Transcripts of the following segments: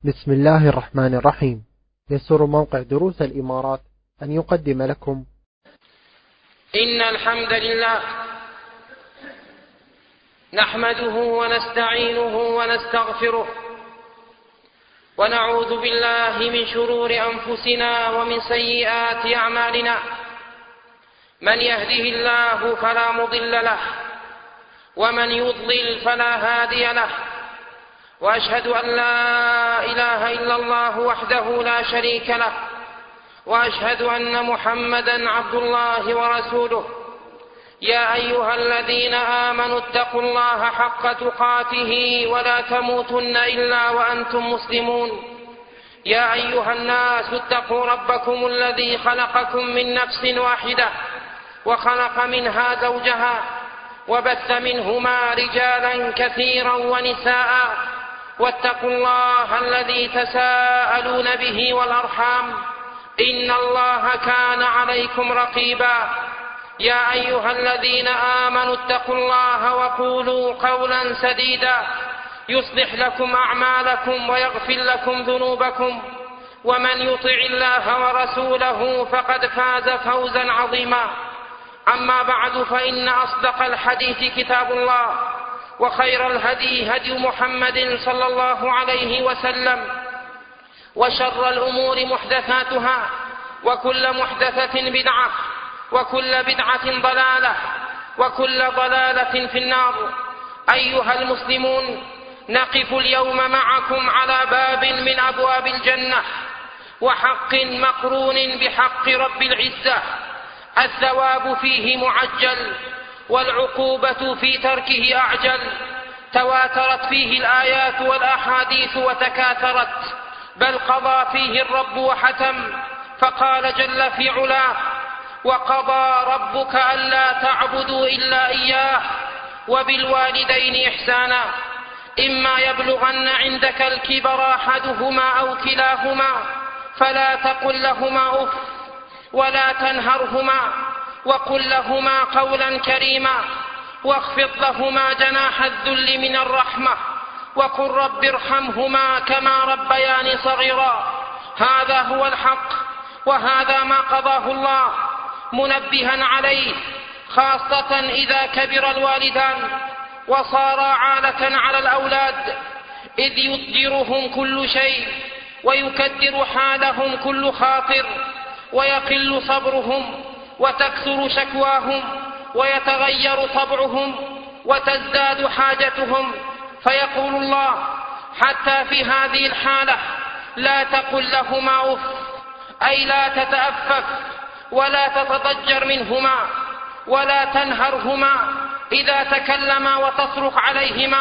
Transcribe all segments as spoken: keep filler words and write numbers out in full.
بسم الله الرحمن الرحيم. يسر موقع دروس الإمارات أن يقدم لكم إن الحمد لله نحمده ونستعينه ونستغفره ونعوذ بالله من شرور أنفسنا ومن سيئات أعمالنا. من يهده الله فلا مضل له ومن يضلل فلا هادي له، وأشهد أن لا إله إلا الله وحده لا شريك له، وأشهد أن محمدا عبد الله ورسوله. يا أيها الذين آمنوا اتقوا الله حق تقاته ولا تموتن إلا وأنتم مسلمون. يا أيها الناس اتقوا ربكم الذي خلقكم من نفس واحدة وخلق منها زوجها وبث منهما رجالا كثيرا ونساء، واتقوا الله الذي تساءلون به والأرحام إن الله كان عليكم رقيبا. يا أيها الذين آمنوا اتقوا الله وقولوا قولا سديدا يصلح لكم أعمالكم ويغفر لكم ذنوبكم، ومن يطع الله ورسوله فقد فاز فوزا عظيما. أما بعد، فإن أصدق الحديث كتاب الله، وخير الهدي هدي محمد صلى الله عليه وسلم، وشر الأمور محدثاتها، وكل محدثة بدعة، وكل بدعة ضلالة، وكل ضلالة في النار. أيها المسلمون، نقف اليوم معكم على باب من أبواب الجنة، وحق مقرون بحق رب العزة. الثواب فيه معجل، والعقوبة في تركه أعجل. تواترت فيه الآيات والأحاديث وتكاثرت، بل قضى فيه الرب وحتم، فقال جل في علاه: وقضى ربك ألا تعبدوا إلا إياه وبالوالدين إحسانا، إما يبلغن عندك الكبر أحدهما أو كلاهما فلا تقل لهما أف ولا تنهرهما، وقل لهما قولا كريما، واخفض لهما جناح الذل من الرحمة، وقل رب ارحمهما كما ربياني صغيرا. هذا هو الحق، وهذا ما قضاه الله، منبها عليه، خاصة إذا كبر الوالدان وصارا عالة على الأولاد، إذ يضجرهم كل شيء ويكدر حالهم كل خاطر، ويقل صبرهم وتكثر شكواهم ويتغير طبعهم وتزداد حاجتهم. فيقول الله حتى في هذه الحالة: لا تقل لهما أف، أي لا تتأفف ولا تتضجر منهما، ولا تنهرهما إذا تكلما وتصرخ عليهما،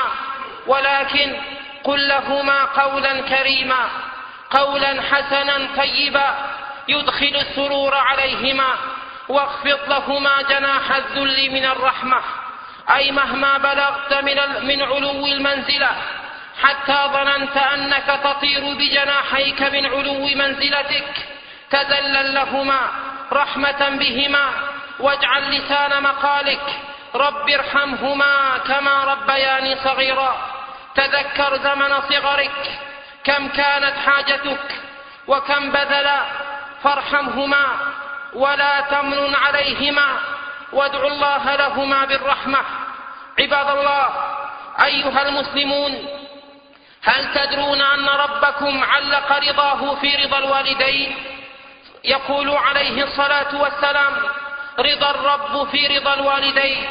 ولكن قل لهما قولا كريما، قولا حسنا طيبا يدخل السرور عليهما، واخفض لهما جناح الذل من الرحمة، أي مهما بلغت من, من علو المنزلة حتى ظننت أنك تطير بجناحيك من علو منزلتك، تذلل لهما رحمة بهما، واجعل لسان مقالك: رب ارحمهما كما ربياني صغيرا. تذكر زمن صغرك، كم كانت حاجتك وكم بذلا، فارحمهما ولا تمنن عليهما، وادعوا الله لهما بالرحمة. عباد الله، أيها المسلمون، هل تدرون أن ربكم علق رضاه في رضا الوالدين؟ يقول عليه الصلاة والسلام: رضا الرب في رضا الوالدين،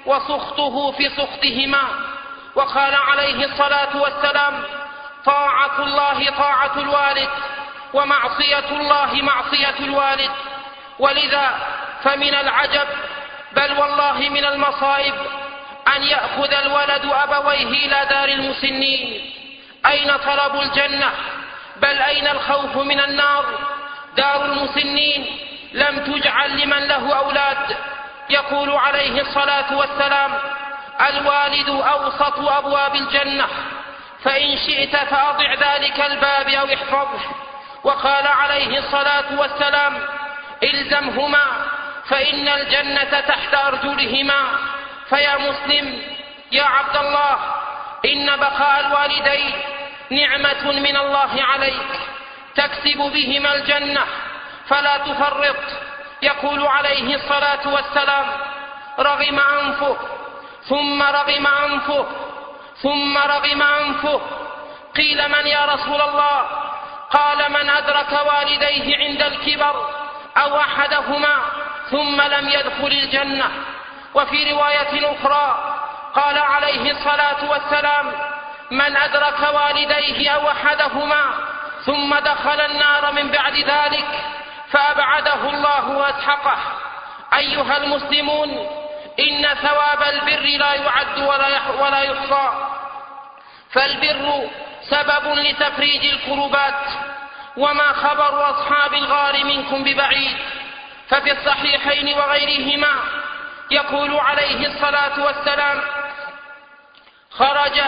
وسخطه في سخطهما. وقال عليه الصلاة والسلام: طاعة الله طاعة الوالد، ومعصية الله معصية الوالد. ولذا فمن العجب، بل والله من المصائب، أن يأخذ الولد أبويه إلى دار المسنين. أين طلب الجنة؟ بل أين الخوف من النار؟ دار المسنين لم تجعل لمن له أولاد. يقول عليه الصلاة والسلام: الوالد أوسط أبواب الجنة، فإن شئت فأضع ذلك الباب أو احفظه. وقال عليه الصلاة والسلام: إلزمهما فإن الجنة تحت أرجلهما. فيا مسلم، يا عبد الله، إن بقاء الوالدين نعمة من الله عليك تكسب بهما الجنة فلا تفرط. يقول عليه الصلاة والسلام: رغم أنفه ثم رغم أنفه ثم رغم أنفه. قيل: من يا رسول الله؟ قال: من أدرك والديه عند الكبر أو أحدهما ثم لم يدخل الجنة. وفي رواية أخرى قال عليه الصلاة والسلام: من أدرك والديه أو أحدهما ثم دخل النار من بعد ذلك فأبعده الله وأسحقه. أيها المسلمون، إن ثواب البر لا يعد ولا يحصى، فالبر سبب لتفريج الكربات، وما خبر أصحاب الغار منكم ببعيد. ففي الصحيحين وغيرهما يقول عليه الصلاة والسلام: خرج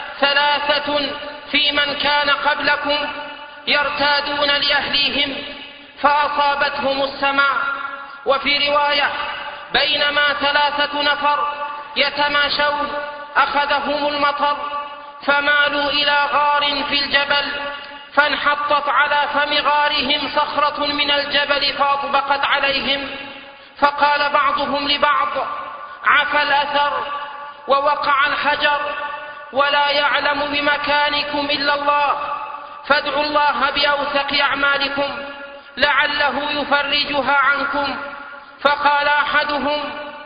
ثلاثة في من كان قبلكم يرتادون لأهليهم فأصابتهم السماء. وفي رواية: بينما ثلاثة نفر يتماشون أخذهم المطر فمالوا إلى غار في الجبل فانحطت على فم غارهم صخرة من الجبل فأطبقت عليهم، فقال بعضهم لبعض: عفى الأثر ووقع الحجر ولا يعلم بمكانكم إلا الله، فادعوا الله بأوثق أعمالكم لعله يفرجها عنكم. فقال أحدهم: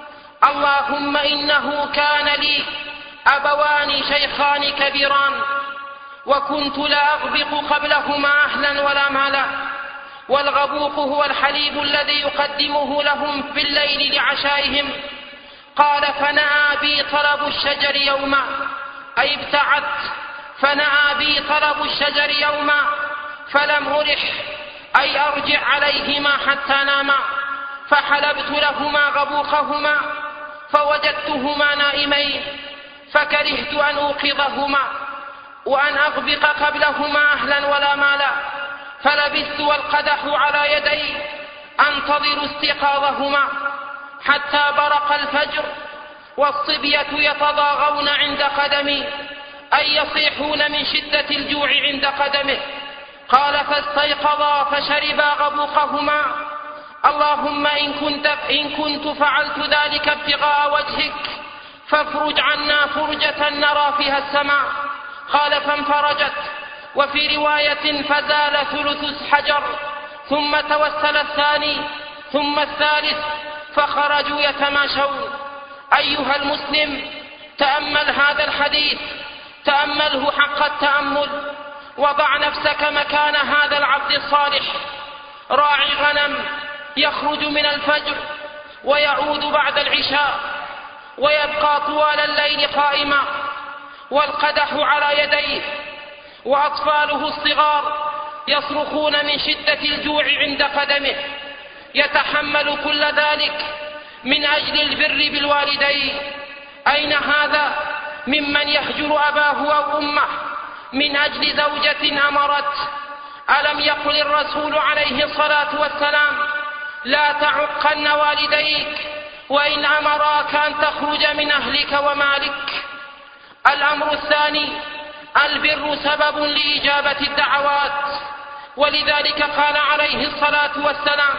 اللهم إنه كان لي أبوان شيخان كبيران وكنت لا أغبق قبلهما أهلا ولا مالا، والغبوق هو الحليب الذي يقدمه لهم بالليل لعشائهم. قال: فنأى بي طلب الشجر يوما، أي ابتعدت، فنأى بي طلب الشجر يوما فلم أرح، أي أرجع عليهما حتى ناما، فحلبت لهما غبوقهما فوجدتهما نائمين، فكرهت أن أوقظهما وأن أغبق قبلهما أهلا ولا مالا، فلبثت والقدح على يدي أنتظر استيقاظهما حتى برق الفجر والصبية يتضاغون عند قدمي، أي يصيحون من شدة الجوع عند قدمه. قال: فاستيقظا فشربا غبوقهما. اللهم إن كنت, إن كنت فعلت ذلك ابتغاء وجهك فافرج عنا فرجة نرى فيها السماء. قال: فانفرجت. وفي رواية: فزال ثلث الحجر، ثم توسل الثاني ثم الثالث، فخرجوا يتماشون. أيها المسلم، تأمل هذا الحديث، تأمله حق التأمل، وضع نفسك مكان هذا العبد الصالح، راعي غنم يخرج من الفجر ويعود بعد العشاء ويبقى طوال الليل قائما والقدح على يديه، وأطفاله الصغار يصرخون من شدة الجوع عند قدمه، يتحمل كل ذلك من أجل البر بالوالدين. أين هذا ممن يهجر أباه أو أمه من أجل زوجة أمرت؟ ألم يقل الرسول عليه الصلاة والسلام: لا تعقن والديك وإن أمراك أن تخرج من أهلك ومالك؟ الأمر الثاني: البر سبب لإجابة الدعوات، ولذلك قال عليه الصلاة والسلام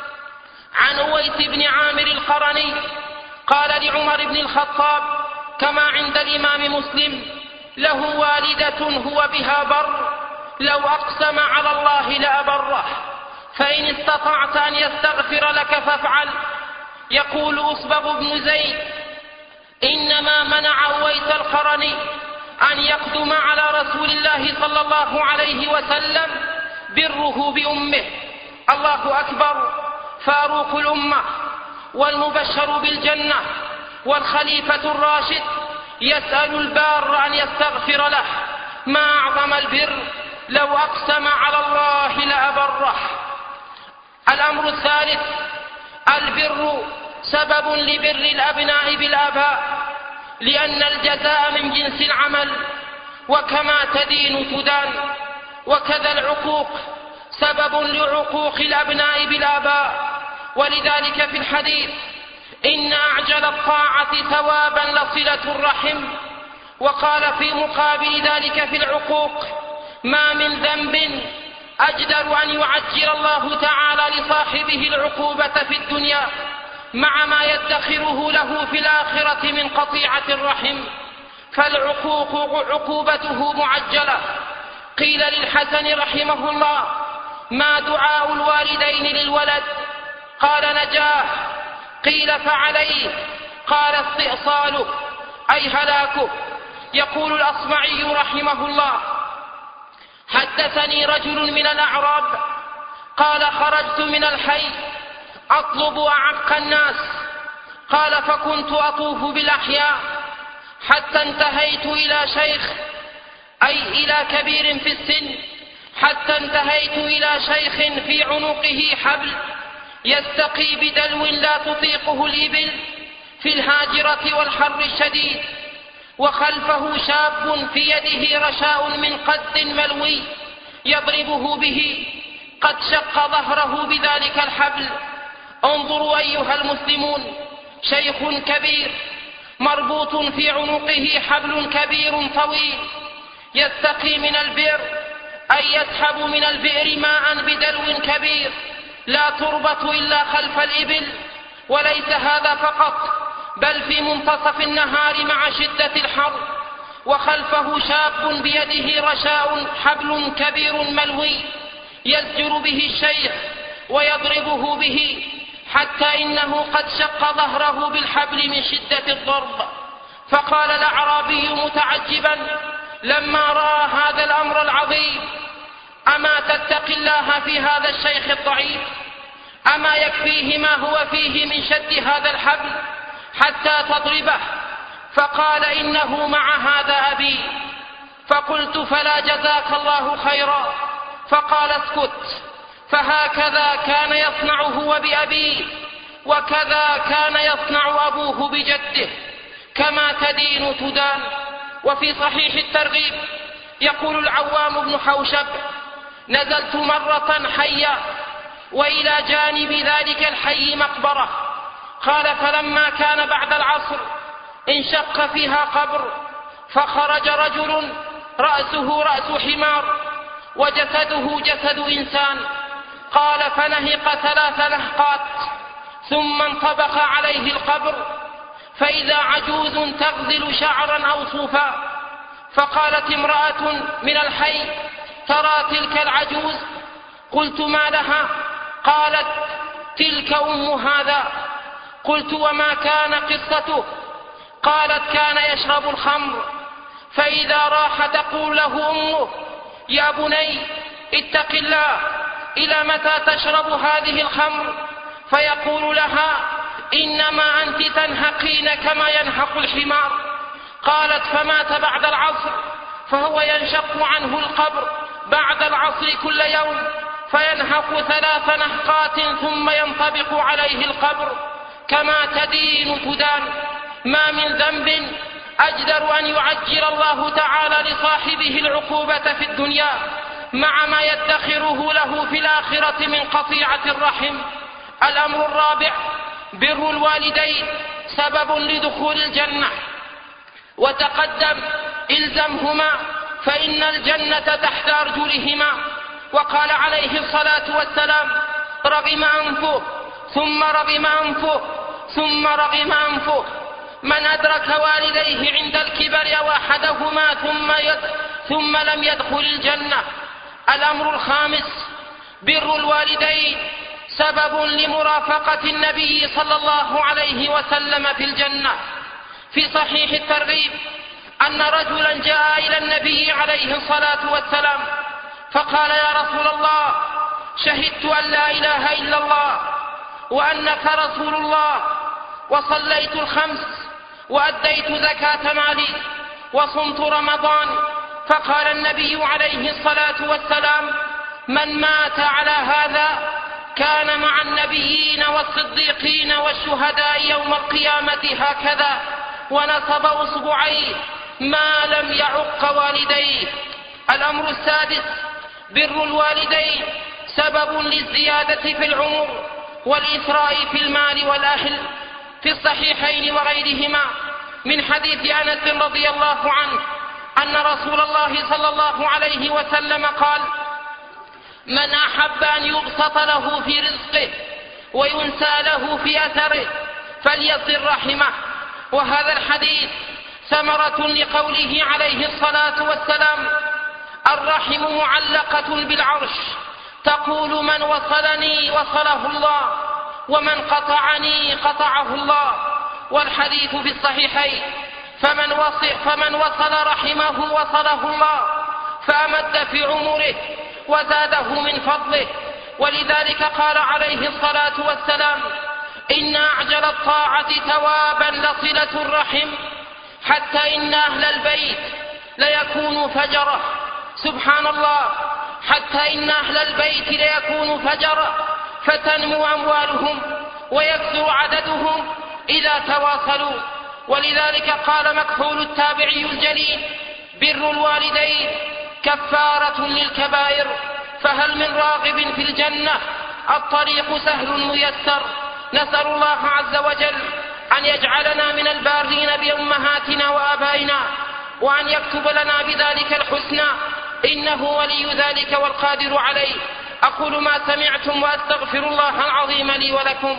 عن أويس بن عامر القرني قال لعمر بن الخطاب كما عند الإمام مسلم: له والدة هو بها بر، لو أقسم على الله لأبره، فإن استطعت أن يستغفر لك فافعل. يقول أصبغ بن زيد: إنما منع أويس القرني أن يقدم على رسول الله صلى الله عليه وسلم بره بأمه. الله أكبر! فاروق الأمة والمبشر بالجنة والخليفة الراشد يسأل البار أن يستغفر له. ما أعظم البر، لو أقسم على الله لأبره. الأمر الثالث: البر سبب لبر الأبناء بالآباء، لأن الجزاء من جنس العمل، وكما تدين تدان. وكذا العقوق سبب لعقوق الأبناء بالآباء، ولذلك في الحديث: إن أعجل الطاعة ثوابا لصلة الرحم. وقال في مقابل ذلك في العقوق: ما من ذنب أجدر أن يعجل الله تعالى لصاحبه العقوبة في الدنيا مع ما يدخره له في الآخرة من قطيعة الرحم، فالعقوق عقوبته معجلة. قيل للحسن رحمه الله: ما دعاء الوالدين للولد؟ قال: نجاه. قيل: فعليه؟ قال: استئصاله، أي هلاكه. يقول الأصمعي رحمه الله: حدثني رجل من الأعراب قال: خرجت من الحي أطلب أعق الناس، قال: فكنت أطوف بالأحياء حتى انتهيت إلى شيخ، أي إلى كبير في السن، حتى انتهيت إلى شيخ في عنقه حبل يستقي بدلو لا تطيقه الإبل في الهاجرة والحر الشديد، وخلفه شاب في يده رشاء من قد ملوي يضربه به، قد شق ظهره بذلك الحبل. انظروا أيها المسلمون، شيخ كبير مربوط في عنقه حبل كبير طويل يستقي من البئر، أي يسحب من البئر ماء بدلو كبير لا تربط إلا خلف الإبل. وليس هذا فقط، بل في منتصف النهار مع شدة الحر، وخلفه شاب بيده رشاء حبل كبير ملوي يزجر به الشيخ ويضربه به، حتى إنه قد شق ظهره بالحبل من شدة الضرب. فقال الأعرابي متعجبا لما رأى هذا الأمر العظيم: أما تتقي الله في هذا الشيخ الضعيف؟ أما يكفيه ما هو فيه من شد هذا الحبل حتى تضربه؟ فقال: إنه مع هذا أبي. فقلت: فلا جزاك الله خيرا. فقال: اسكت، فهكذا كان يصنع هو بأبيه، وكذا كان يصنع أبوه بجده، كما تدين تدان. وفي صحيح الترغيب يقول العوام بن حوشب: نزلت مرة حيا، وإلى جانب ذلك الحي مقبرة. قال: فلما كان بعد العصر انشق فيها قبر، فخرج رجل رأسه رأس حمار وجسده جسد إنسان. قال: فنهق ثلاث نهقات ثم انطبق عليه القبر، فإذا عجوز تغزل شعرا أو صوفا. فقالت امرأة من الحي: ترى تلك العجوز؟ قلت: ما لها؟ قالت: تلك أم هذا. قلت: وما كان قصته؟ قالت: كان يشرب الخمر، فإذا راح تقول له أمه: يا بني اتق الله، إلى متى تشرب هذه الخمر؟ فيقول لها: إنما أنت تنهقين كما ينهق الحمار. قالت: فمات بعد العصر، فهو ينشق عنه القبر بعد العصر كل يوم، فينهق ثلاث نهقات ثم ينطبق عليه القبر، كما تدين تدان. ما من ذنب أجدر أن يعجل الله تعالى لصاحبه العقوبة في الدنيا مع ما يدخره له في الآخرة من قطيعة الرحم. الأمر الرابع: بر الوالدين سبب لدخول الجنة. وتقدم: إلزمهما فإن الجنة تحت أرجلهما. وقال عليه الصلاة والسلام: رغم أنفه ثم رغم أنفه ثم رغم أنفه من أدرك والديه عند الكبر أو أحدهما ثم, يد ثم لم يدخل الجنة. الأمر الخامس: بر الوالدين سبب لمرافقة النبي صلى الله عليه وسلم في الجنة. في صحيح الترغيب أن رجلا جاء إلى النبي عليه الصلاة والسلام فقال: يا رسول الله، شهدت أن لا إله إلا الله وأنك رسول الله، وصليت الخمس وأديت زكاة مالي وصمت رمضان. فقال النبي عليه الصلاة والسلام: من مات على هذا كان مع النبيين والصديقين والشهداء يوم القيامة هكذا، ونصب أصبعيه ما لم يعق والديه. الأمر السادس: بر الوالدين سبب للزيادة في العمر والإثراء في المال والأهل. في الصحيحين وغيرهما من حديث أنس رضي الله عنه أن رسول الله صلى الله عليه وسلم قال: من أحب أن يبسط له في رزقه وينسى له في أثره فليصل رحمه. وهذا الحديث ثمرة لقوله عليه الصلاة والسلام: الرحم معلقة بالعرش تقول من وصلني وصله الله ومن قطعني قطعه الله. والحديث في الصحيحين: فمن وصل, فمن وصل رحمه وصله الله، فأمد في عمره وزاده من فضله. ولذلك قال عليه الصلاة والسلام: إن أعجل الطاعة ثوابا لصلة الرحم، حتى إن أهل البيت ليكون فجرة. سبحان الله، حتى إن أهل البيت ليكون فجرة فتنمو أموالهم ويكثر عددهم إذا تواصلوا. ولذلك قال مكحول التابعي الجليل: بر الوالدين كفارة للكبائر، فهل من راغب في الجنة؟ الطريق سهل ميسر. نسأل الله عز وجل أن يجعلنا من البارين بأمهاتنا وآبائنا، وأن يكتب لنا بذلك الحسنى، إنه ولي ذلك والقادر عليه. أقول ما سمعتم وأستغفر الله العظيم لي ولكم.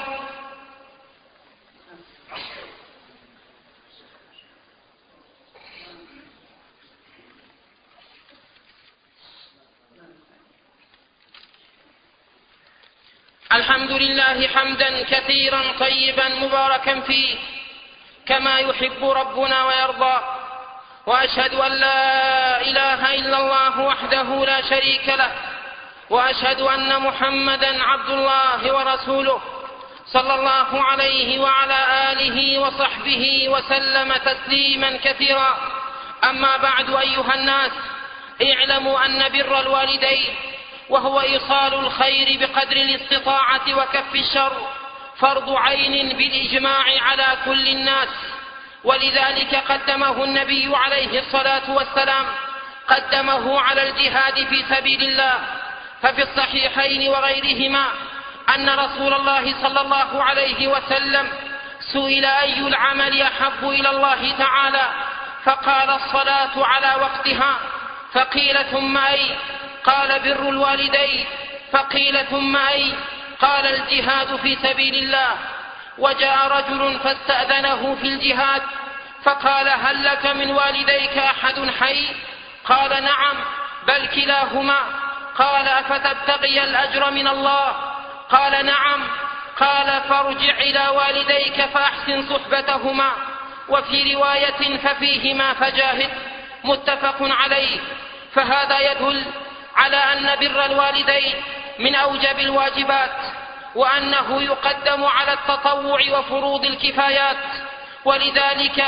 الحمد لله حمدا كثيرا طيبا مباركا فيه كما يحب ربنا ويرضى، وأشهد أن لا إله إلا الله وحده لا شريك له، وأشهد أن محمدا عبد الله ورسوله صلى الله عليه وعلى آله وصحبه وسلم تسليما كثيرا. أما بعد، أيها الناس، اعلموا أن بر الوالدين وهو إيصال الخير بقدر الاستطاعة وكف الشر فرض عين بالإجماع على كل الناس، ولذلك قدمه النبي عليه الصلاة والسلام قدمه على الجهاد في سبيل الله. ففي الصحيحين وغيرهما أن رسول الله صلى الله عليه وسلم سئل: أي العمل أحب إلى الله تعالى؟ فقال: الصلاة على وقتها. فقيل: ثم أي؟ قال: بر الوالدين. فقيل: ثم أي؟ قال: الجهاد في سبيل الله. وجاء رجل فاستأذنه في الجهاد فقال: هل لك من والديك أحد حي؟ قال: نعم، بل كلاهما. قال: أفتبتغي الأجر من الله؟ قال: نعم. قال: فارجع إلى والديك فأحسن صحبتهما. وفي رواية: ففيهما فجاهد. متفق عليه. فهذا يدل على أن بر الوالدين من أوجب الواجبات، وأنه يقدم على التطوع وفروض الكفايات. ولذلك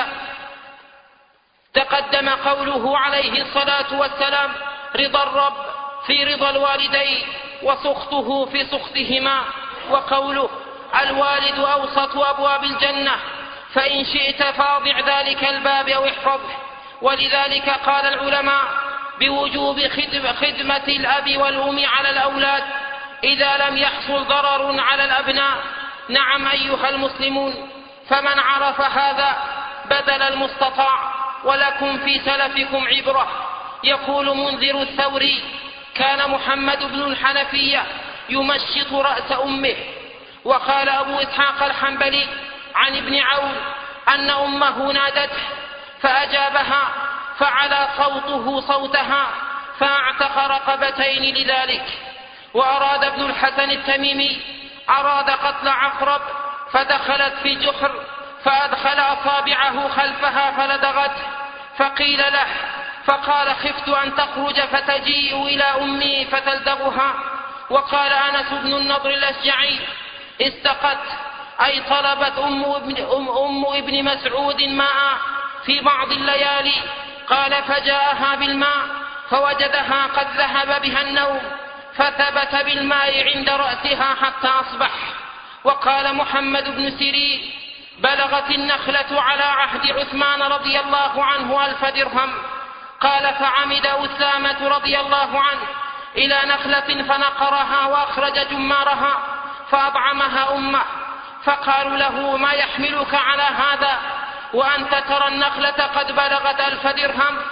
تقدم قوله عليه الصلاة والسلام: رضا الرب في رضا الوالدين وسخطه في سخطهما. وقوله: الوالد أوسط أبواب الجنة، فإن شئت فاضع ذلك الباب أو احفظه. ولذلك قال العلماء بوجوب خدمة الأب والأم على الأولاد إذا لم يحصل ضرر على الأبناء. نعم أيها المسلمون، فمن عرف هذا بذل المستطاع، ولكم في سلفكم عبرة. يقول منذر الثوري: كان محمد بن الحنفية يمشط رأس أمه. وقال أبو إسحاق الحنبلي عن ابن عون أن أمه نادته فأجابها فعلى صوته صوتها فاعتق رقبتين لذلك. وأراد ابن الحسن التميمي أراد قتل عقرب فدخلت في جحر فأدخل أصابعه خلفها فلدغته، فقيل له فقال: خفت أن تخرج فتجيء إلى أمي فتلدغها. وقال أنس بن النضر الأشجعي: استقت، أي طلبت أم ابن, أم, أم ابن مسعود ماء في بعض الليالي. قال: فجاءها بالماء فوجدها قد ذهب بها النوم فثبت بالماء عند رأسها حتى أصبح. وقال محمد بن سيرين: بلغت النخلة على عهد عثمان رضي الله عنه ألف درهم. قال: فعمد أسامة رضي الله عنه إلى نخلة فنقرها وأخرج جمارها فأطعمها أمه، فقالوا له: ما يحملك على هذا وأنت ترى النخلة قد بلغت ألف درهم؟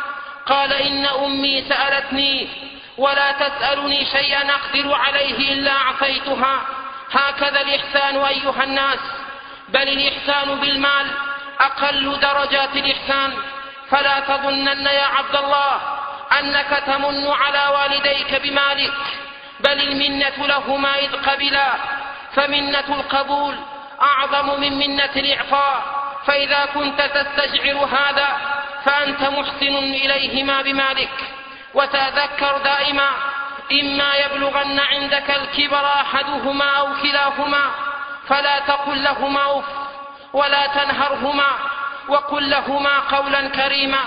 قال إن أمي سألتني ولا تسألني شيئا أقدر عليه إلا أعطيتها. هكذا الإحسان أيها الناس، بل الإحسان بالمال أقل درجات الإحسان. فلا تظنن يا عبد الله أنك تمن على والديك بمالك، بل المنة لهما إذ قبلا، فمنة القبول أعظم من منة الإعطاء. فإذا كنت تستشعر هذا فأنت محسن إليهما بمالك. وتذكر دائما إما يبلغن عندك الكبر أحدهما أو كلاهما فلا تقل لهما أف ولا تنهرهما، وقل لهما قولا كريما،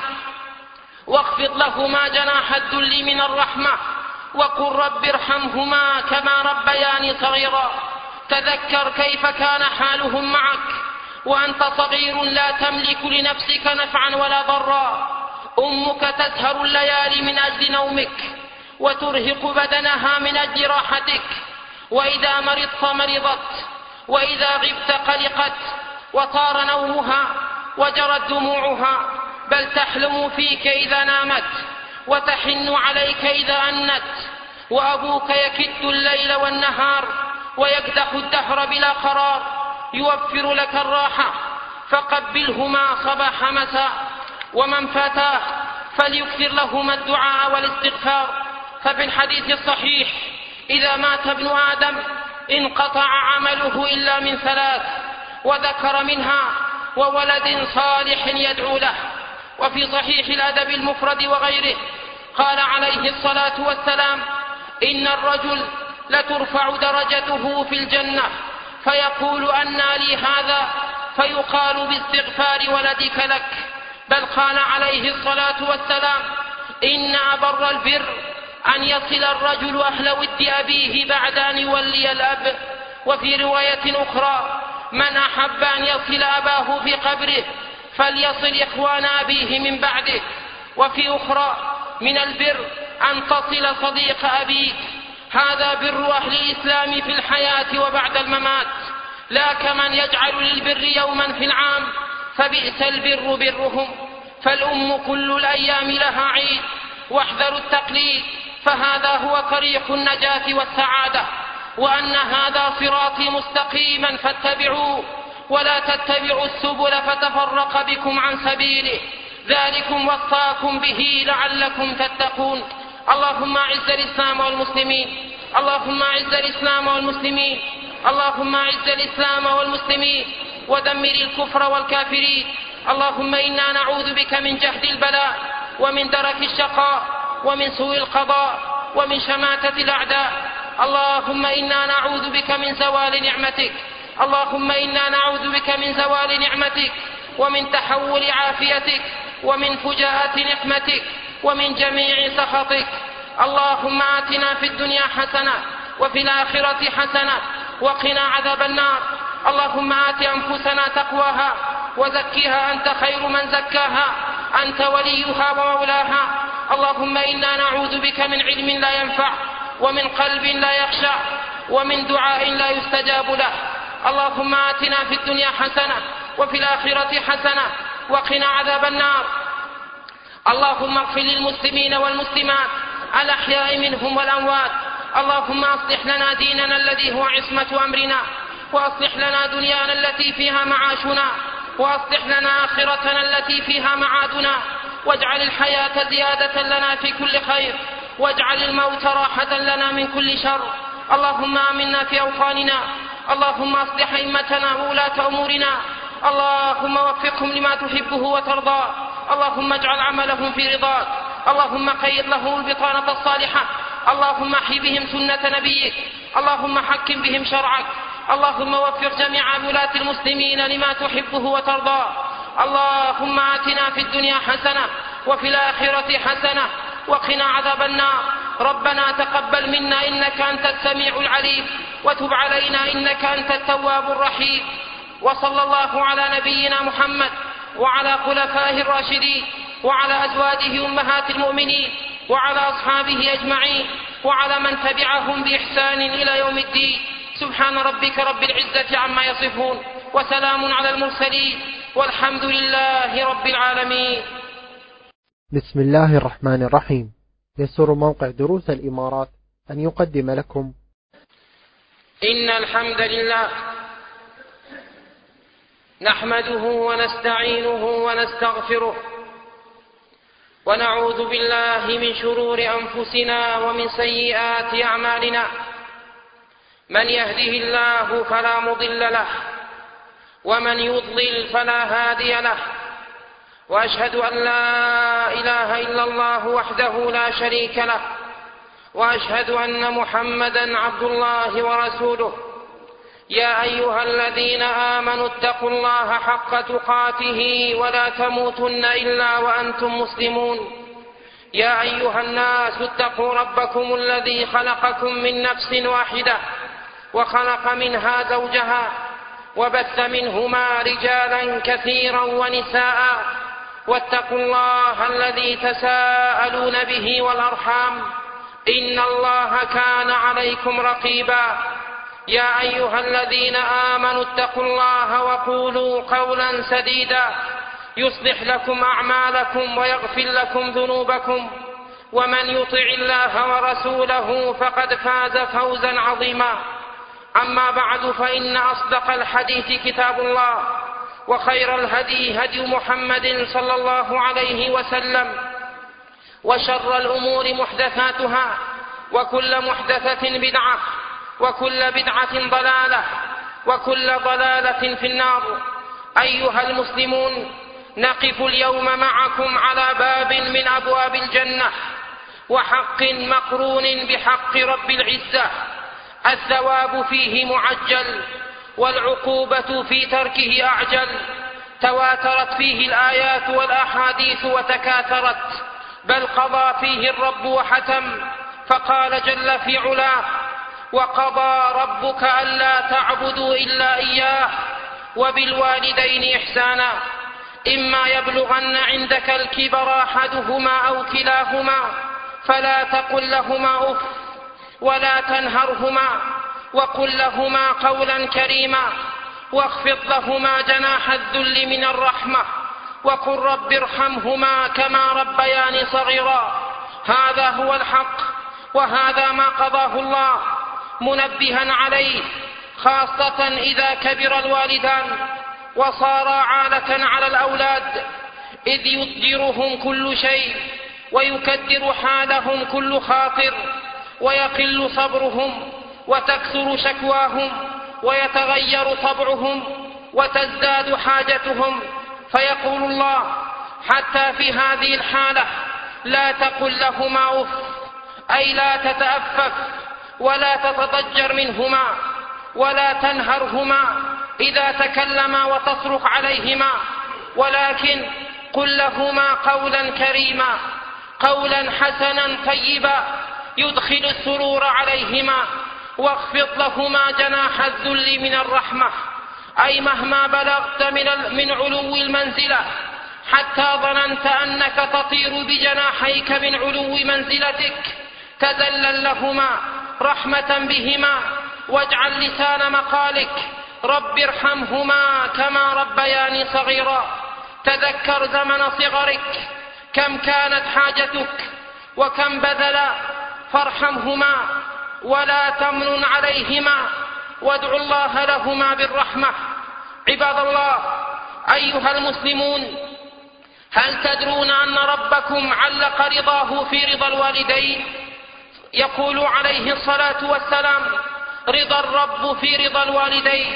واخفض لهما جناح الذل من الرحمة، وقل رب ارحمهما كما ربياني صغيرا. تذكر كيف كان حالهم معك وأنت صغير لا تملك لنفسك نفعا ولا ضرا. أمك تسهر الليالي من أجل نومك وترهق بدنها من أجل راحتك، وإذا مرضت مرضت، وإذا غبت قلقت، وطار نومها وجرت دموعها، بل تحلم فيك إذا نامت وتحن عليك إذا أنت. وأبوك يكد الليل والنهار ويقدح الدهر بلا قرار، يوفر لك الراحة، فقبلهما صباح مساء. ومن فاتاه فليكثر لهما الدعاء والاستغفار. ففي الحديث الصحيح إذا مات ابن آدم انقطع عمله إلا من ثلاث، وذكر منها وولد صالح يدعو له. وفي صحيح الأدب المفرد وغيره قال عليه الصلاة والسلام إن الرجل لترفع درجته في الجنة فيقول أنى لي هذا، فيقال باستغفار ولدك لك. بل قال عليه الصلاة والسلام إن أبر البر أن يصل الرجل أهل ود أبيه بعد أن يولي الأب. وفي رواية أخرى من أحب أن يصل أباه في قبره فليصل إخوان أبيه من بعده. وفي أخرى من البر أن تصل صديق أبيك. هذا بر أهل الإسلام في الحياة وبعد الممات، لا كمن يجعل للبر يوما في العام، فبئس البر برهم. فالأم كل الأيام لها عيد، واحذروا التقليد، فهذا هو طريق النجاة والسعادة. وأن هذا صراطي مستقيما فاتبعوه ولا تتبعوا السبل فتفرق بكم عن سبيله، ذلكم وصاكم به لعلكم تتقون. اللهم أعز الإسلام والمسلمين، اللهم أعز الإسلام والمسلمين، اللهم أعز الإسلام والمسلمين ودمر الكفر والكافرين. اللهم إنا نعوذ بك من جهد البلاء ومن درك الشقاء ومن سوء القضاء ومن شماتة الأعداء. اللهم إنا نعوذ بك من زوال نعمتك، اللهم إنا نعوذ بك من زوال نعمتك ومن تحول عافيتك ومن فجاءة نقمتك ومن جميع سخطك. اللهم آتنا في الدنيا حسنة وفي الآخرة حسنة وقنا عذاب النار. اللهم آت أنفسنا تقواها وزكها أنت خير من زكاها، أنت وليها ومولاها. اللهم إنا نعوذ بك من علم لا ينفع ومن قلب لا يخشع ومن دعاء لا يستجاب له. اللهم آتنا في الدنيا حسنة وفي الآخرة حسنة وقنا عذاب النار. اللهم اغفر للمسلمين والمسلمات الأحياء منهم والأموات. اللهم أصلح لنا ديننا الذي هو عصمة أمرنا، وأصلح لنا دنيانا التي فيها معاشنا، وأصلح لنا آخرتنا التي فيها معادنا، واجعل الحياة زيادة لنا في كل خير، واجعل الموت راحة لنا من كل شر. اللهم آمنا في أوطاننا، اللهم أصلح أئمتنا وولاة أمورنا، اللهم وفقهم لما تحبه وترضى، اللهم اجعل عملهم في رضاك، اللهم قيض له البطانة الصالحة، اللهم احي بهم سنة نبيك، اللهم حكم بهم شرعك، اللهم وفق جميع ولاة المسلمين لما تحبه وترضى. اللهم آتنا في الدنيا حسنة وفي الآخرة حسنة وقنا عذاب النار. ربنا تقبل منا إنك أنت السميع العليم، وتب علينا إنك أنت التواب الرحيم. وصلى الله على نبينا محمد وعلى خلفائه الراشدين وعلى أزواجه أمهات المؤمنين وعلى أصحابه أجمعين وعلى من تبعهم بإحسان إلى يوم الدين. سبحان ربك رب العزة عما يصفون، وسلام على المرسلين، والحمد لله رب العالمين. بسم الله الرحمن الرحيم. يسر موقع دروس الإمارات أن يقدم لكم إن الحمد لله نحمده ونستعينه ونستغفره ونعوذ بالله من شرور أنفسنا ومن سيئات أعمالنا. من يهده الله فلا مضل له ومن يضلل فلا هادي له، وأشهد أن لا إله إلا الله وحده لا شريك له، وأشهد أن محمدا عبد الله ورسوله. يا أيها الذين آمنوا اتقوا الله حق تقاته ولا تموتن إلا وأنتم مسلمون. يا أيها الناس اتقوا ربكم الذي خلقكم من نفس واحدة وخلق منها زوجها وبث منهما رجالا كثيرا ونساء، واتقوا الله الذي تساءلون به والأرحام إن الله كان عليكم رقيبا. يا أيها الذين آمنوا اتقوا الله وقولوا قولا سديدا يصلح لكم أعمالكم ويغفر لكم ذنوبكم، ومن يطع الله ورسوله فقد فاز فوزا عظيما. أما بعد، فإن أصدق الحديث كتاب الله، وخير الهدي هدي محمد صلى الله عليه وسلم، وشر الأمور محدثاتها، وكل محدثة بدعة، وكل بدعة ضلالة، وكل ضلالة في النار. أيها المسلمون، نقف اليوم معكم على باب من أبواب الجنة، وحق مقرون بحق رب العزة. الثواب فيه معجل، والعقوبة في تركه أعجل. تواترت فيه الآيات والأحاديث وتكاثرت، بل قضى فيه الرب وحتم، فقال جل في علاه: وقضى ربك ألا تعبدوا إلا إياه وبالوالدين إحسانا، إما يبلغن عندك الكبر أحدهما أو كلاهما فلا تقل لهما أف ولا تنهرهما، وقل لهما قولا كريما، واخفض لهما جناح الذل من الرحمة، وقل رب ارحمهما كما ربياني صغيرا. هذا هو الحق، وهذا ما قضاه الله، منبها عليه، خاصة إذا كبر الوالدان وصارا عالة على الأولاد، إذ يضجرهم كل شيء ويكدر حالهم كل خاطر، ويقل صبرهم وتكثر شكواهم ويتغير طبعهم وتزداد حاجتهم. فيقول الله حتى في هذه الحالة: لا تقل لهما أف، أي لا تتأفف ولا تتضجر منهما، ولا تنهرهما إذا تكلما وتصرخ عليهما، ولكن قل لهما قولا كريما، قولا حسنا طيبا يدخل السرور عليهما، واخفض لهما جناح الذل من الرحمة، أي مهما بلغت من, من علو المنزلة حتى ظننت أنك تطير بجناحيك من علو منزلتك، تذلل لهما رحمة بهما، واجعل لسان مقالك: رب ارحمهما كما ربياني صغيرا. تذكر زمن صغرك، كم كانت حاجتك وكم بذلا، فارحمهما ولا تمنن عليهما، وادعوا الله لهما بالرحمة. عباد الله، أيها المسلمون، هل تدرون أن ربكم علق رضاه في رضا الوالدين؟ يقول عليه الصلاة والسلام: رضا الرب في رضا الوالدين،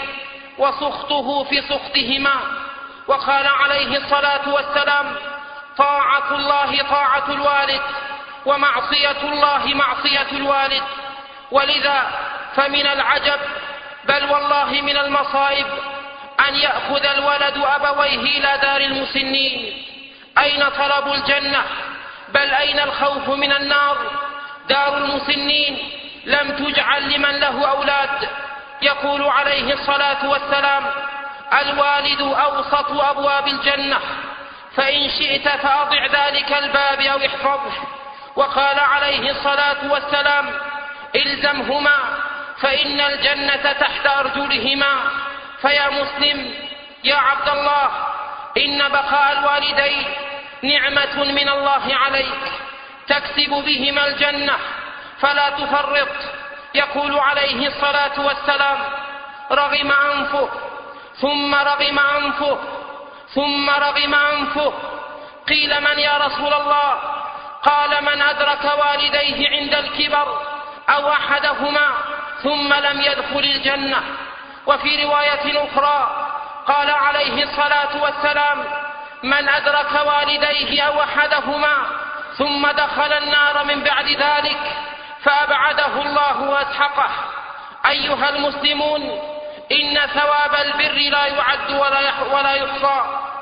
وسخطه في سخطهما. وقال عليه الصلاة والسلام: طاعة الله طاعة الوالد، ومعصية الله معصية الوالد. ولذا فمن العجب، بل والله من المصائب، أن يأخذ الولد أبويه إلى دار المسنين. أين طلب الجنة؟ بل أين الخوف من النار؟ دار المسنين لم تجعل لمن له أولاد. يقول عليه الصلاة والسلام: الوالد أوسط أبواب الجنة، فإن شئت فأضع ذلك الباب أو احفظه. وقال عليه الصلاة والسلام: إلزمهما فإن الجنة تحت أرجلهما. فيا مسلم، يا عبد الله، إن بقاء الوالدين نعمة من الله عليك تكسب بهما الجنة فلا تفرط. يقول عليه الصلاة والسلام: رغم أنفه ثم رغم أنفه ثم رغم أنفه. قيل: من يا رسول الله؟ قال: من أدرك والديه عند الكبر أو أحدهما ثم لم يدخل الجنة. وفي رواية أخرى قال عليه الصلاة والسلام: من أدرك والديه أو أحدهما ثم دخل النار من بعد ذلك فأبعده الله وأسحقه. أيها المسلمون، إن ثواب البر لا يعد ولا يحصى،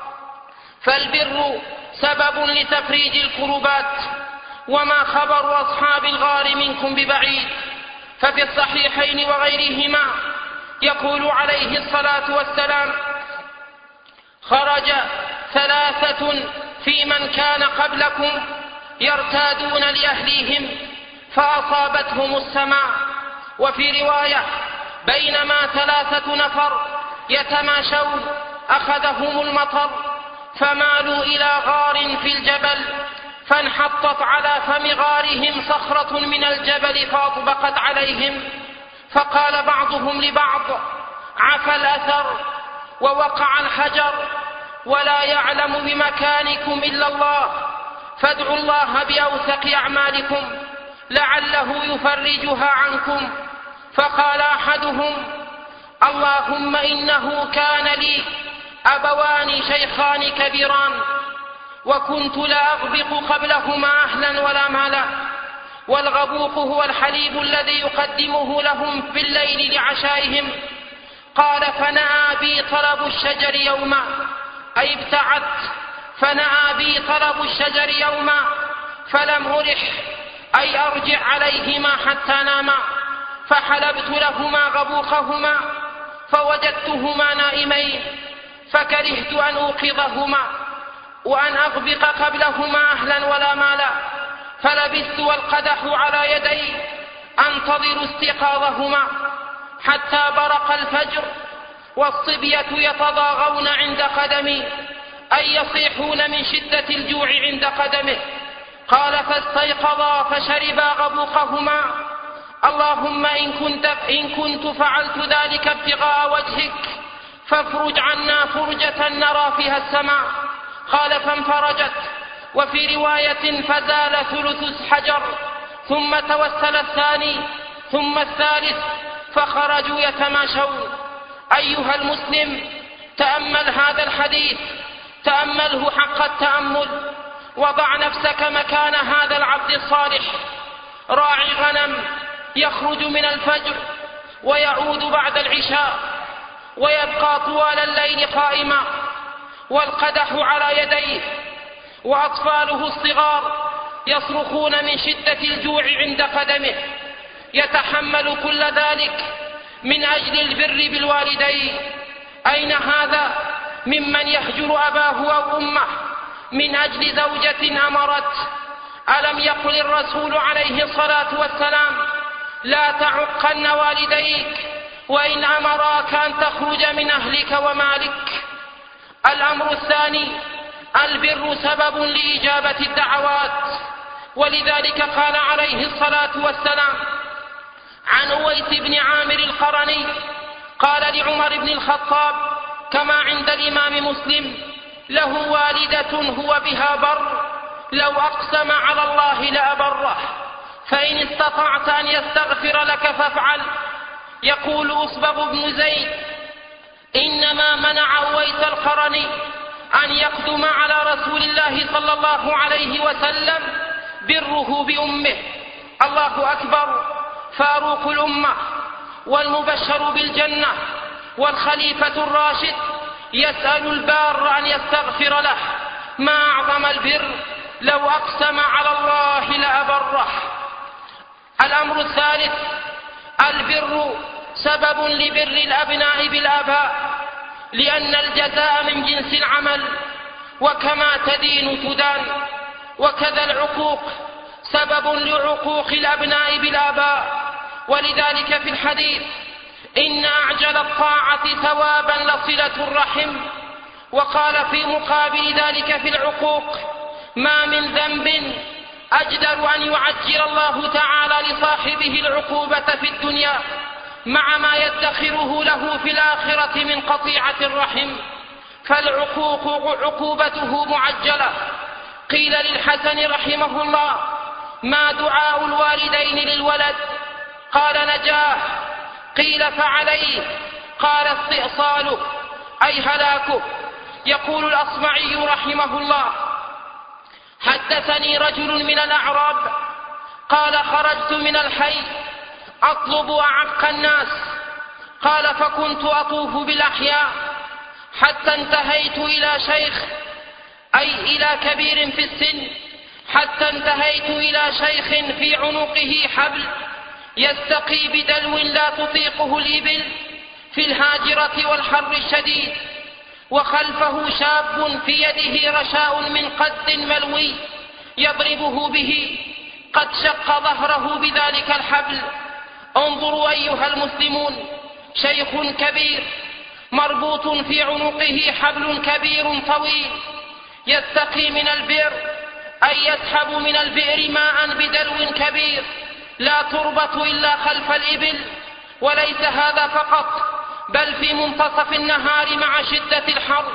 فالبر سبب لتفريج الكربات، وما خبر أصحاب الغار منكم ببعيد. ففي الصحيحين وغيرهما يقول عليه الصلاة والسلام: خرج ثلاثة في من كان قبلكم يرتادون لأهليهم فأصابتهم السماء. وفي رواية: بينما ثلاثة نفر يتماشون أخذهم المطر فمالوا إلى غار في الجبل فانحطت على فم غارهم صخرة من الجبل فأطبقت عليهم، فقال بعضهم لبعض: عفى الأثر ووقع الحجر ولا يعلم بمكانكم إلا الله، فادعوا الله بأوثق أعمالكم لعله يفرجها عنكم. فقال أحدهم: اللهم إنه كان لي أبوان شيخان كبيران وكنت لا أغبق قبلهما أهلا ولا مالا. والغبوق هو الحليب الذي يقدمه لهم بالليل لعشائهم. قال: فنأى بي طلب الشجر يوما، أي ابتعدت، فنأى بي طلب الشجر يوما فلم أرح، أي أرجع عليهما حتى ناما، فحلبت لهما غبوقهما فوجدتهما نائمين، فكرهت أن أوقظهما وأن أغبق قبلهما أهلا ولا مالا، فلبثت والقدح على يدي أنتظر استيقاظهما حتى برق الفجر والصبية يتضاغون عند قدمي، أي يصيحون من شدة الجوع عند قدمه. قال: فاستيقظا فشربا غبوقهما. اللهم إن كنت, إن كنت فعلت ذلك ابتغاء وجهك فافرج عنا فرجة نرى فيها السماء. قال: فانفرجت. وفي رواية: فزال ثلث الحجر ثم توسل الثاني ثم الثالث فخرجوا يتماشون. أيها المسلم، تأمل هذا الحديث، تأمله حق التأمل، وضع نفسك مكان هذا العبد الصالح، راعي غنم يخرج من الفجر ويعود بعد العشاء ويبقى طوال الليل قائما والقدح على يديه، وأطفاله الصغار يصرخون من شدة الجوع عند قدمه، يتحمل كل ذلك من أجل البر بالوالدين. أين هذا ممن يهجر أباه أو أمه من أجل زوجة أمرت؟ ألم يقل الرسول عليه الصلاة والسلام: لا تعقن والديك وإن أمراك أن تخرج من أهلك ومالك. الأمر الثاني: البر سبب لإجابة الدعوات، ولذلك قال عليه الصلاة والسلام عن أويس بن عامر القرني قال لعمر بن الخطاب كما عند الإمام مسلم: له والدة هو بها بر، لو أقسم على الله لأبره، فإن استطعت أن يستغفر لك فافعل. يقول أصبغ بن زيد: إنما منع أويس القرني أن يقدم على رسول الله صلى الله عليه وسلم بره بأمه. الله أكبر، فاروق الأمة والمبشر بالجنة والخليفة الراشد يسأل البار أن يستغفر له. ما أعظم البر، لو أقسم على الله لأبره. الأمر الثالث: البر سبب لبر الأبناء بالآباء، لأن الجزاء من جنس العمل، وكما تدين تدان. وكذا العقوق سبب لعقوق الأبناء بالآباء، ولذلك في الحديث: إن أعجل الطاعة ثوابا لصلة الرحم. وقال في مقابل ذلك في العقوق: ما من ذنب أجدر أن يعجل الله تعالى لصاحبه العقوبة في الدنيا مع ما يدخره له في الآخرة من قطيعة الرحم، فالعقوق عقوبته معجلة. قيل للحسن رحمه الله: ما دعاء الوالدين للولد؟ قال: نجاه. قيل: فعليه؟ قال: استئصاله، أي هلاكه. يقول الأصمعي رحمه الله: حدثني رجل من الأعراب قال: خرجت من الحي أطلب أعق الناس. قال: فكنت أطوف بالأحياء حتى انتهيت إلى شيخ، أي إلى كبير في السن، حتى انتهيت إلى شيخ في عنقه حبل يستقي بدلو لا تطيقه الإبل في الهاجرة والحر الشديد، وخلفه شاب في يده رشاء من قد ملوي يضربه به، قد شق ظهره بذلك الحبل. انظروا أيها المسلمون، شيخ كبير مربوط في عنقه حبل كبير طويل يستقي من البئر، أي يسحب من البئر ماء بدلو كبير لا تربط إلا خلف الإبل. وليس هذا فقط، بل في منتصف النهار مع شدة الحر،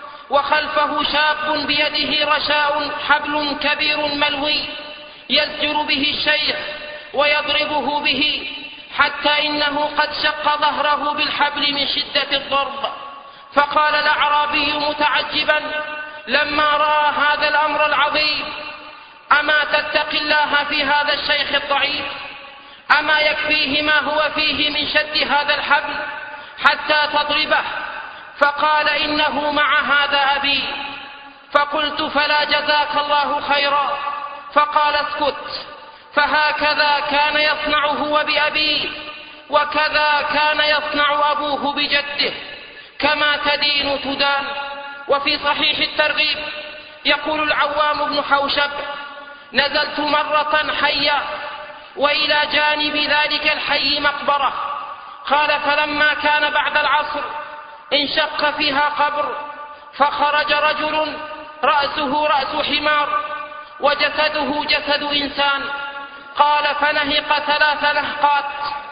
وخلفه شاب بيده رشاء حبل كبير ملوي يزجر به الشيخ ويضربه به، حتى إنه قد شق ظهره بالحبل من شدة الضرب. فقال الأعرابي متعجبا لما رأى هذا الأمر العظيم: أما تتق الله في هذا الشيخ الضعيف؟ أما يكفيه ما هو فيه من شد هذا الحبل حتى تضربه؟ فقال: إنه مع هذا أبي. فقلت: فلا جزاك الله خيرا. فقال: اسكت، فهكذا كان يصنع هو بأبيه، وكذا كان يصنع أبوه بجده، كما تدين تدان. وفي صحيح الترغيب يقول العوام بن حوشب: نزلت مرة حيا، وإلى جانب ذلك الحي مقبرة. قال: فلما كان بعد العصر انشق فيها قبر، فخرج رجل رأسه رأس حمار وجسده جسد إنسان. قال: فنهق ثلاث نهقات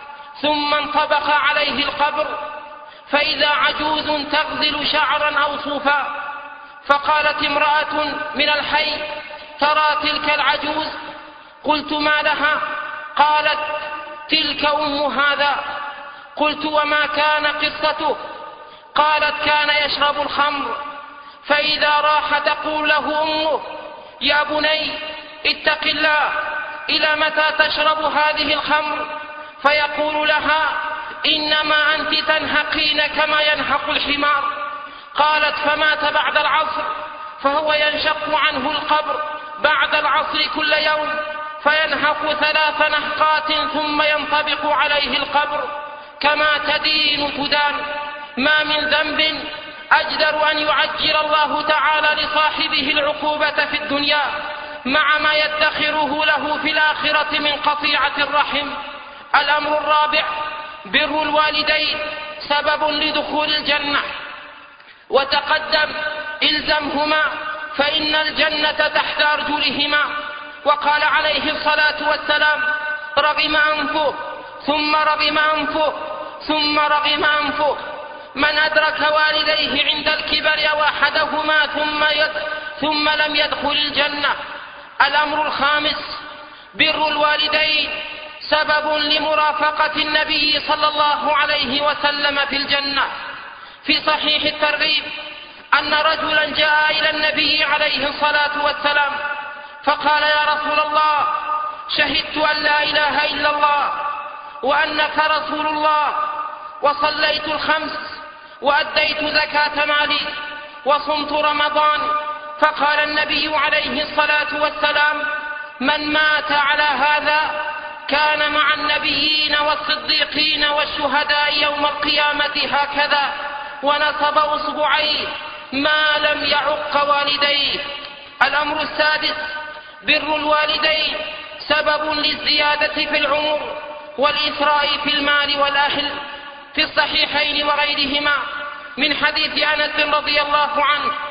ثم انطبق عليه القبر، فإذا عجوز تغزل شعرا أو صوفا. فقالت امرأة من الحي: ترى تلك العجوز؟ قلت: ما لها؟ قالت: تلك أم هذا. قلت: وما كان قصته؟ قالت: كان يشرب الخمر، فإذا راح تقول له أمه: يا بني اتق الله، إلى متى تشرب هذه الخمر؟ فيقول لها: إنما أنت تنهقين كما ينهق الحمار. قالت: فمات بعد العصر، فهو ينشق عنه القبر بعد العصر كل يوم، فينهق ثلاث نهقات ثم ينطبق عليه القبر، كما تدين تدان. ما من ذنب أجدر أن يعجل الله تعالى لصاحبه العقوبة في الدنيا مع ما يدخره له في الآخرة من قطيعة الرحم. الأمر الرابع: بر الوالدين سبب لدخول الجنة. وتقدم: إلزمهما فإن الجنة تحت أرجلهما. وقال عليه الصلاة والسلام: رغم أنفه ثم رغم أنفه ثم رغم أنفه. من أدرك والديه عند الكبر أو أحدهما ثم, يد ثم لم يدخل الجنة. الأمر الخامس: بر الوالدين سبب لمرافقة النبي صلى الله عليه وسلم في الجنة. في صحيح الترغيب أن رجلا جاء إلى النبي عليه الصلاة والسلام فقال: يا رسول الله، شهدت أن لا إله إلا الله وأنك رسول الله، وصليت الخمس وأديت زكاة مالي وصمت رمضان. فقال النبي عليه الصلاة والسلام: من مات على هذا كان مع النبيين والصديقين والشهداء يوم القيامة هكذا، ونصب أصبعيه ما لم يعق والديه. الأمر السادس: بر الوالدين سبب للزيادة في العمر والإثراء في المال والأهل. في الصحيحين وغيرهما من حديث أنس رضي الله عنه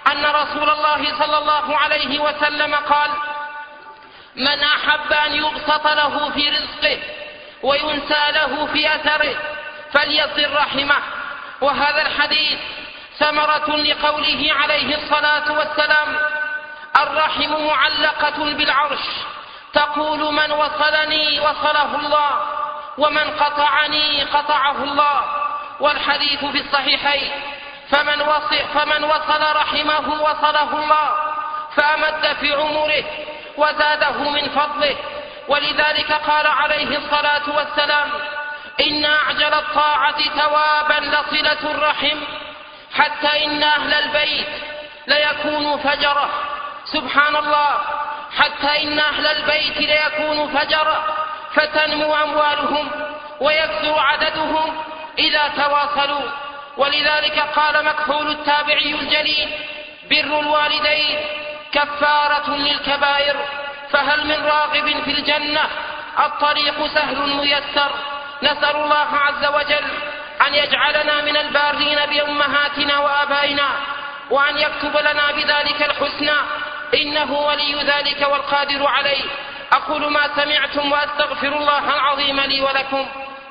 أن رسول الله صلى الله عليه وسلم قال: من أحب أن يبسط له في رزقه وينسى له في أثره فليصل رحمه. وهذا الحديث ثمرة لقوله عليه الصلاة والسلام: الرحم معلقة بالعرش تقول من وصلني وصله الله ومن قطعني قطعه الله. والحديث في الصحيحين: فمن وصل, فمن وصل رحمه وصله الله، فأمد في عمره وزاده من فضله. ولذلك قال عليه الصلاة والسلام: إن أعجل الطاعة ثوابا لصلة الرحم، حتى إن أهل البيت ليكون فجرة. سبحان الله، حتى إن أهل البيت ليكون فجرة فتنمو أموالهم ويكثر عددهم إذا تواصلوا. ولذلك قال مكحول التابعي الجليل: بر الوالدين كفارة للكبائر، فهل من راغب في الجنة؟ الطريق سهل ميسر. نسأل الله عز وجل أن يجعلنا من البارين بأمهاتنا وآبائنا، وأن يكتب لنا بذلك الحسنى، إنه ولي ذلك والقادر عليه. أقول ما سمعتم وأستغفر الله العظيم لي ولكم.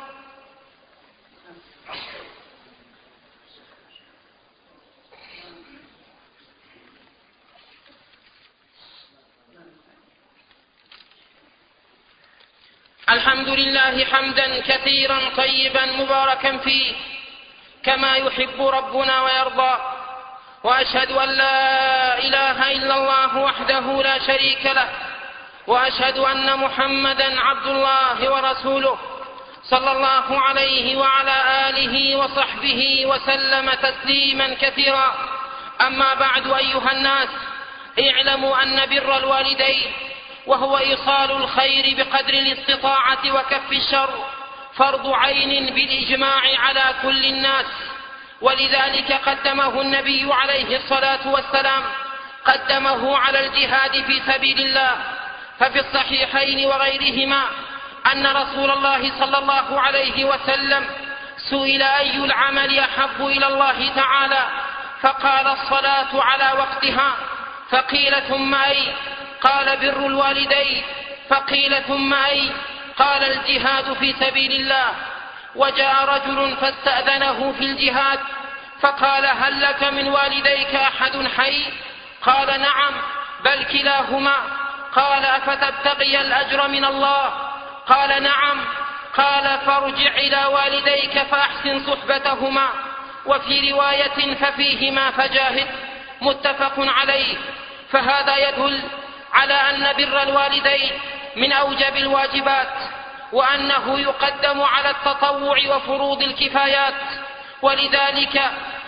الحمد لله حمدا كثيرا طيبا مباركا فيه كما يحب ربنا ويرضى، وأشهد أن لا إله إلا الله وحده لا شريك له، وأشهد أن محمدا عبد الله ورسوله صلى الله عليه وعلى آله وصحبه وسلم تسليما كثيرا. أما بعد، أيها الناس، اعلموا أن بر الوالدين وهو إيصال الخير بقدر الاستطاعة وكف الشر فرض عين بالإجماع على كل الناس، ولذلك قدمه النبي عليه الصلاة والسلام قدمه على الجهاد في سبيل الله. ففي الصحيحين وغيرهما أن رسول الله صلى الله عليه وسلم سئل: أي العمل أحب إلى الله تعالى؟ فقال: الصلاة على وقتها. فقيل: ثم أي؟ قال: بر الوالدين. فقيل: ثم أي؟ قال: الجهاد في سبيل الله. وجاء رجل فاستأذنه في الجهاد فقال: هل لك من والديك أحد حي؟ قال: نعم، بل كلاهما. قال: أفتبتغي الأجر من الله؟ قال: نعم. قال: فارجع إلى والديك فأحسن صحبتهما. وفي رواية: ففيهما فجاهد. متفق عليه. فهذا يدل على أن بر الوالدين من أوجب الواجبات، وأنه يقدم على التطوع وفروض الكفايات. ولذلك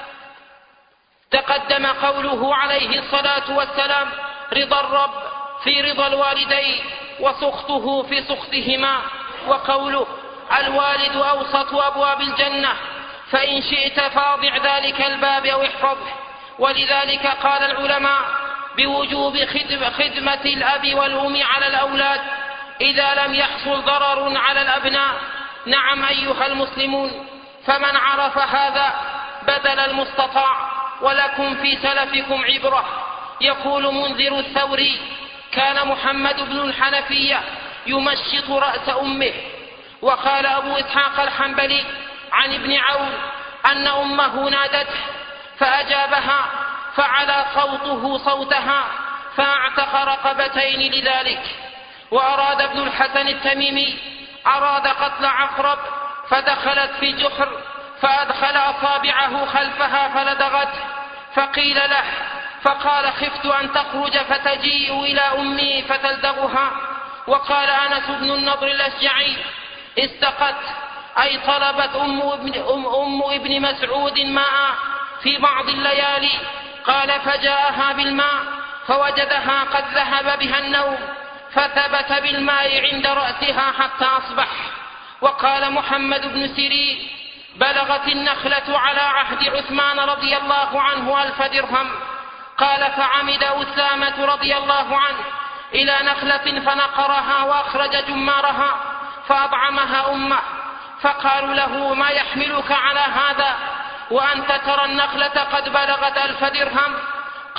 تقدم قوله عليه الصلاة والسلام: رضا الرب في رضا الوالدين وسخطه في سخطهما. وقوله: الوالد أوسط أبواب الجنة، فإن شئت فاضع ذلك الباب أو احفظه. ولذلك قال العلماء بوجوب خدمة الأب والأم على الأولاد إذا لم يحصل ضرر على الأبناء. نعم أيها المسلمون، فمن عرف هذا بذل المستطاع، ولكم في سلفكم عبرة. يقول منذر الثوري: كان محمد بن الحنفية يمشط رأس أمه. وقال أبو إسحاق الحنبلي عن ابن عون أن أمه نادته فأجابها فعلى صوته صوتها فاعتق رقبتين لذلك. وأراد ابن الحسن التميمي أراد قتل عقرب فدخلت في جحر فأدخل أصابعه خلفها فلدغته، فقيل له فقال: خفت أن تخرج فتجيء إلى أمي فتلدغها. وقال أنس بن النضر الأشجعي: استقت، أي طلبت أم ابن, أم, أم ابن مسعود ماء في بعض الليالي. قال: فجاءها بالماء فوجدها قد ذهب بها النوم، فثبت بالماء عند رأسها حتى أصبح. وقال محمد بن سيرين: بلغت النخلة على عهد عثمان رضي الله عنه ألف درهم. قال: فعمد أسامة رضي الله عنه إلى نخلة فنقرها وأخرج جمارها فأطعمها أمه، فقالوا له: ما يحملك على هذا وأنت ترى النخلة قد بلغت ألف درهم؟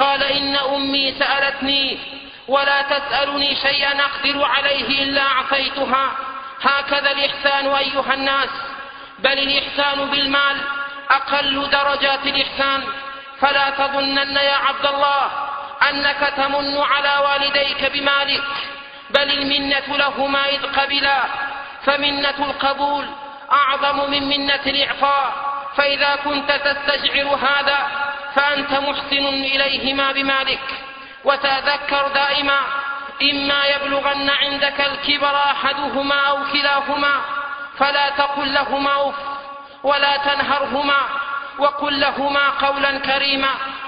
قال إن أمي سألتني ولا تسألني شيئا أقدر عليه إلا أعطيتها. هكذا الإحسان أيها الناس، بل الإحسان بالمال أقل درجات الإحسان. فلا تظنن يا عبد الله أنك تمن على والديك بمالك، بل المنة لهما إذ قبلا، فمنة القبول أعظم من منة الإعطاء. فإذا كنت تستشعر هذا فأنت محسن إليهما بمالك. وتذكر دائما إما يبلغن عندك الكبر أحدهما أو كلاهما فلا تقل لهما أف ولا تنهرهما، وقل لهما قولا كريما،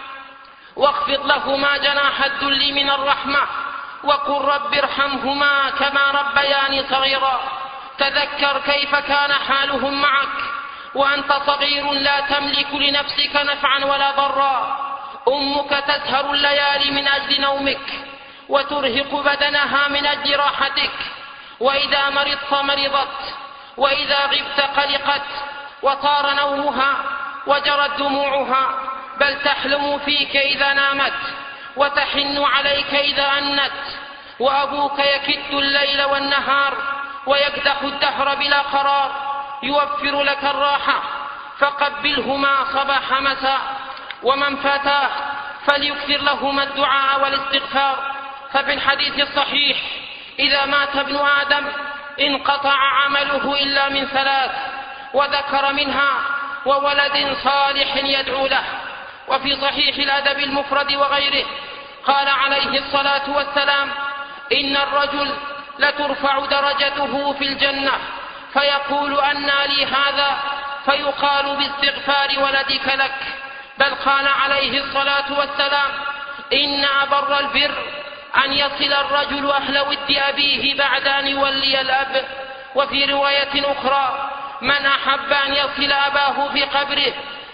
واخفض لهما جناح الذل من الرحمة، وقل رب ارحمهما كما ربياني صغيرا. تذكر كيف كان حالهم معك وأنت صغير لا تملك لنفسك نفعا ولا ضرا. أمك تسهر الليالي من أجل نومك وترهق بدنها من أجل راحتك، وإذا مرضت مرضت، وإذا غبت قلقت، وطار نومها وجرت دموعها، بل تحلم فيك إذا نامت وتحن عليك إذا أنت. وأبوك يكد الليل والنهار ويكدح الدهر بلا قرار، يوفر لك الراحة، فقبلهما صباح مساء. ومن فاتاه فليكثر لهما الدعاء والاستغفار. ففي الحديث الصحيح إذا مات ابن آدم انقطع عمله إلا من ثلاث، وذكر منها وولد صالح يدعو له. وفي صحيح الأدب المفرد وغيره قال عليه الصلاة والسلام إن الرجل لترفع درجته في الجنة فيقول أنى لي هذا، فيقال باستغفار ولدك لك. بل قال عليه الصلاة والسلام إن أبر البر أن يصل الرجل أهل ود أبيه بعد أن يولي الأب. وفي رواية أخرى من أحب أن يصل أباه في قبره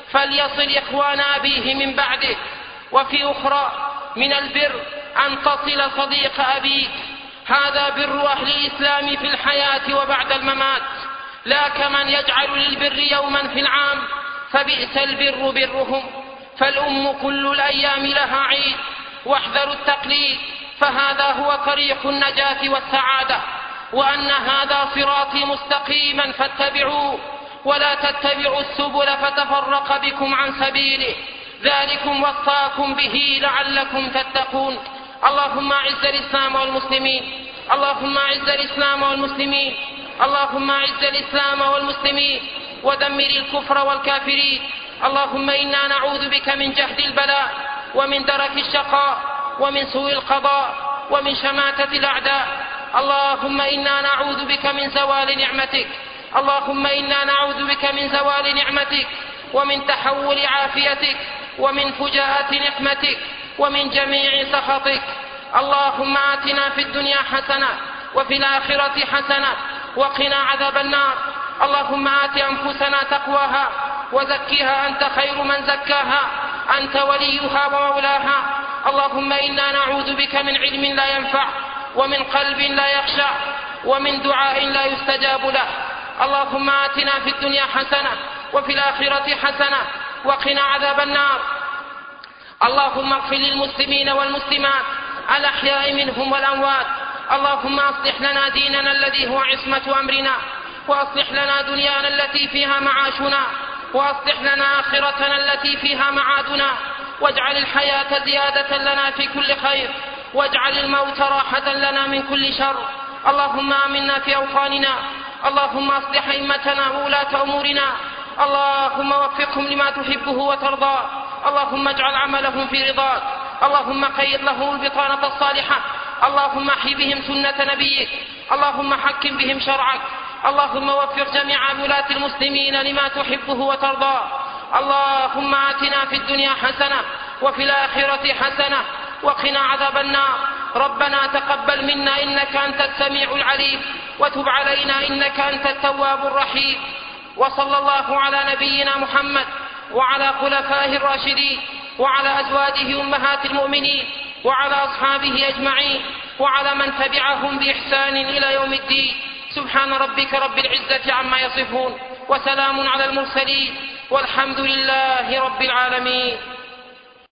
فليصل إخوان أبيه من بعده. وفي أخرى من البر أن تصل صديق أبيك. هذا بر أهل الإسلام في الحياة وبعد الممات، لا كمن يجعل للبر يوما في العام، فبئس البر برهم. فالأم كل الأيام لها عيد، واحذروا التقليد، فهذا هو طريق النجاة والسعادة. وأن هذا صراطي مستقيما فاتبعوه ولا تتبعوا السبل فتفرق بكم عن سبيله، ذلكم وصاكم به لعلكم تتقون. اللهم أعز الإسلام والمسلمين، اللهم أعز الإسلام والمسلمين، اللهم أعز الإسلام والمسلمين ودمر الكفر والكافرين. اللهم إنا نعوذ بك من جهد البلاء ومن درك الشقاء ومن سوء القضاء ومن شماتة الأعداء. اللهم إنا نعوذ بك من زوال نعمتك، اللهم إنا نعوذ بك من زوال نعمتك ومن تحول عافيتك ومن فجاءة نقمتك ومن جميع سخطك. اللهم آتنا في الدنيا حسنة وفي الآخرة حسنة وقنا عذاب النار. اللهم آت أنفسنا تقواها وزكها أنت خير من زكاها، أنت وليها ومولاها. اللهم إنا نعوذ بك من علم لا ينفع ومن قلب لا يخشع ومن دعاء لا يستجاب له. اللهم آتنا في الدنيا حسنة وفي الآخرة حسنة وقنا عذاب النار. اللهم اغفر للمسلمين والمسلمات الأحياء منهم والأموات. اللهم أصلح لنا ديننا الذي هو عصمة أمرنا، وأصلح لنا دنيانا التي فيها معاشنا، وأصلح لنا آخرتنا التي فيها معادنا، واجعل الحياة زيادة لنا في كل خير، واجعل الموت راحة لنا من كل شر. اللهم آمنا في أوطاننا، اللهم أصلح أئمتنا وولاة أمورنا، اللهم وفقهم لما تحبه وترضى، اللهم اجعل عملهم في رضاك، اللهم قيض له البطانة الصالحة، اللهم احي بهم سنة نبيك، اللهم حكم بهم شرعك، اللهم وفق جميع ولاة المسلمين لما تحبه وترضى. اللهم آتنا في الدنيا حسنة وفي الآخرة حسنة وقنا عذاب النار. ربنا تقبل منا إنك أنت السميع العليم، وتب علينا إنك أنت التواب الرحيم. وصلى الله على نبينا محمد وعلى خلفائه الراشدين وعلى أزواجه أمهات المؤمنين وعلى أصحابه أجمعين وعلى من تبعهم بإحسان إلى يوم الدين. سبحان ربك رب العزة عما يصفون، وسلام على المرسلين، والحمد لله رب العالمين.